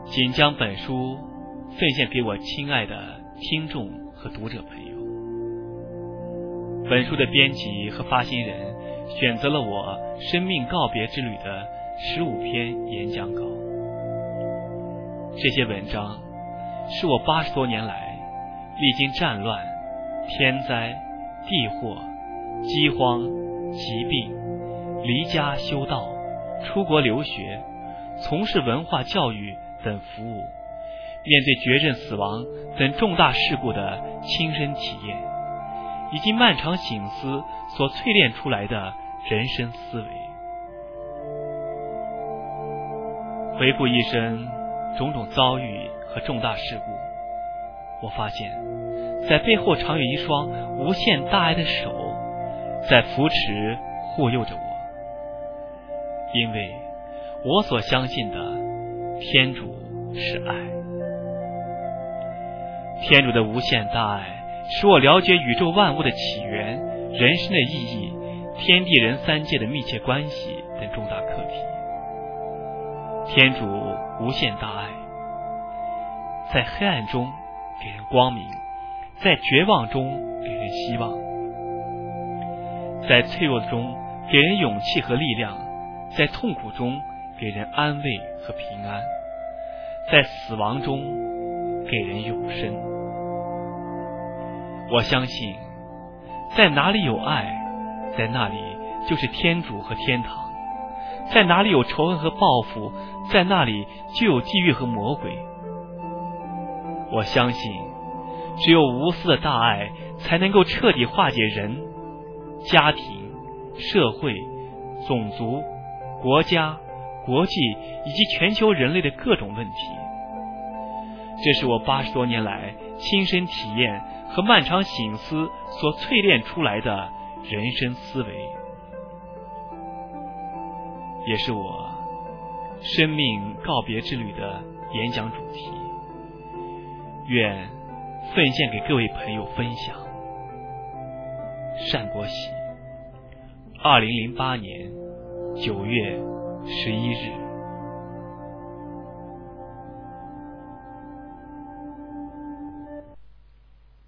仅将本书奉献给我亲爱的听众和读者朋友。本书的编辑和发行人选择了我生命告别之旅的15篇演讲稿。这些文章是我80多年来历经战乱、天灾、地祸、饥荒、疾病、离家修道、出国留学、从事文化教育等服务，面对绝症死亡等重大事故的亲身体验，以及漫长省思所淬炼出来的人生思维。回顾一生种种遭遇和重大事故，我发现在背后常有一双无限大爱的手在扶持护佑着我，因为我所相信的天主是爱。天主的无限大爱使我了解宇宙万物的起源、人生的意义、天地人三界的密切关系等重大课题。天主无限大爱，在黑暗中给人光明，在绝望中给人希望，在脆弱中给人勇气和力量，在痛苦中给人安慰和平安，在死亡中给人永生。我相信，在哪里有爱，在那里就是天主和天堂；在哪里有仇恨和报复，在那里就有地狱和魔鬼。我相信，只有无私的大爱才能够彻底化解人、家庭、社会、种族、国家、国际以及全球人类的各种问题。这是我80多年来亲身体验和漫长省思所淬炼出来的人生思维，也是我生命告别之旅的演讲主题。愿奉献给各位朋友分享。单国喜，2008年9月11日。